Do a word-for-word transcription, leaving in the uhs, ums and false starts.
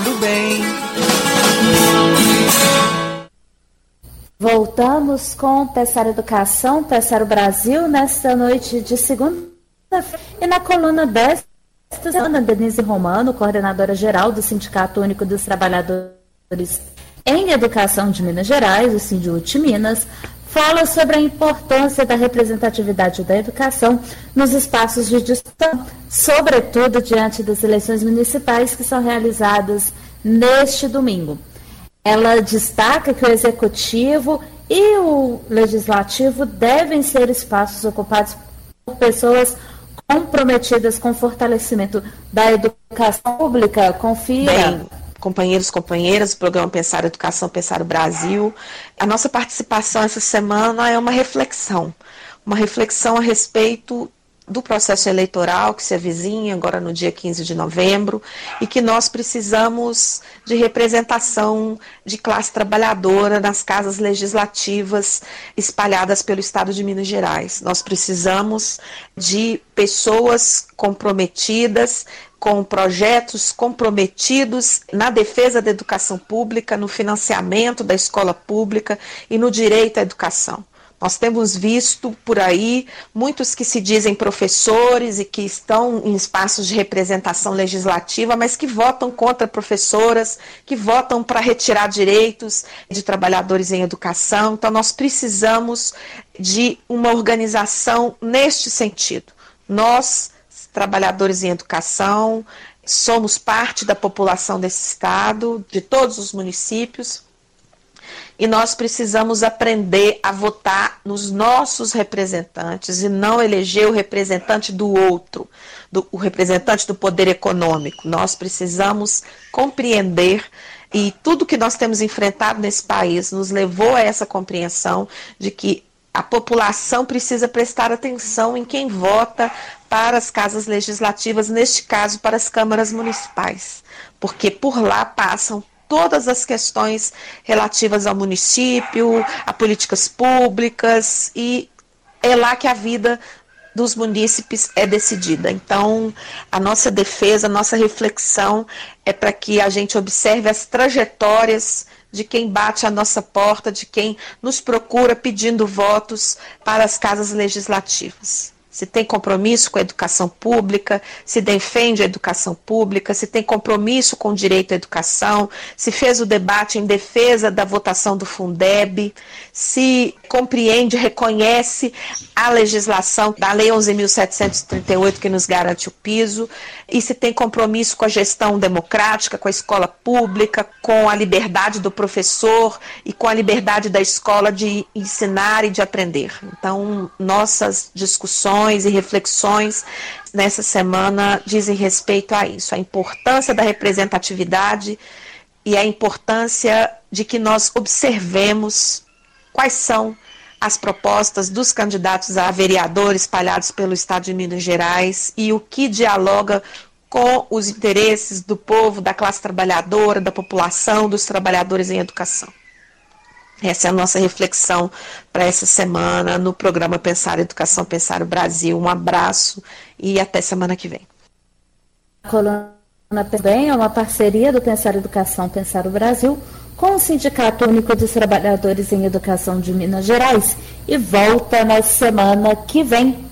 Pensando Bem. Voltamos com Pensar Educação, Pensar o Brasil, nesta noite de segunda-feira. E na coluna desta semana, Denise Romano, coordenadora geral do Sindicato Único dos Trabalhadores em Educação de Minas Gerais, o Sindiúti Minas, fala sobre a importância da representatividade da educação nos espaços de discussão, sobretudo diante das eleições municipais que são realizadas neste domingo. Ela destaca que o Executivo e o Legislativo devem ser espaços ocupados por pessoas comprometidas com o fortalecimento da educação pública. Confira. Bem, companheiros, companheiras, o programa Pensar Educação, Pensar o Brasil. A nossa participação essa semana é uma reflexão, uma reflexão a respeito do processo eleitoral que se avizinha agora no dia quinze de novembro e que nós precisamos de representação de classe trabalhadora nas casas legislativas espalhadas pelo estado de Minas Gerais. Nós precisamos de pessoas comprometidas, com projetos comprometidos na defesa da educação pública, no financiamento da escola pública e no direito à educação. Nós temos visto por aí muitos que se dizem professores e que estão em espaços de representação legislativa, mas que votam contra professoras, que votam para retirar direitos de trabalhadores em educação. Então, nós precisamos de uma organização neste sentido. Nós, trabalhadores em educação, somos parte da população desse estado, de todos os municípios, e nós precisamos aprender a votar nos nossos representantes e não eleger o representante do outro, do, o representante do poder econômico. Nós precisamos compreender, e tudo que nós temos enfrentado nesse país nos levou a essa compreensão de que a população precisa prestar atenção em quem vota para as casas legislativas, neste caso para as câmaras municipais, porque por lá passam todas as questões relativas ao município, a políticas públicas, e é lá que a vida dos munícipes é decidida. Então, a nossa defesa, a nossa reflexão é para que a gente observe as trajetórias de quem bate a nossa porta, de quem nos procura pedindo votos para as casas legislativas. Se tem compromisso com a educação pública, se defende a educação pública, se tem compromisso com o direito à educação, se fez o debate em defesa da votação do Fundeb, se compreende, reconhece a legislação da Lei onze mil setecentos e trinta e oito que nos garante o piso, e se tem compromisso com a gestão democrática, com a escola pública, com a liberdade do professor e com a liberdade da escola de ensinar e de aprender. Então, nossas discussões e reflexões nessa semana dizem respeito a isso, a importância da representatividade e a importância de que nós observemos quais são as propostas dos candidatos a vereador espalhados pelo estado de Minas Gerais e o que dialoga com os interesses do povo, da classe trabalhadora, da população, dos trabalhadores em educação. Essa é a nossa reflexão para essa semana no programa Pensar Educação, Pensar o Brasil. Um abraço e até semana que vem. A coluna também é uma parceria do Pensar Educação, Pensar o Brasil com o Sindicato Único dos Trabalhadores em Educação de Minas Gerais e volta na semana que vem.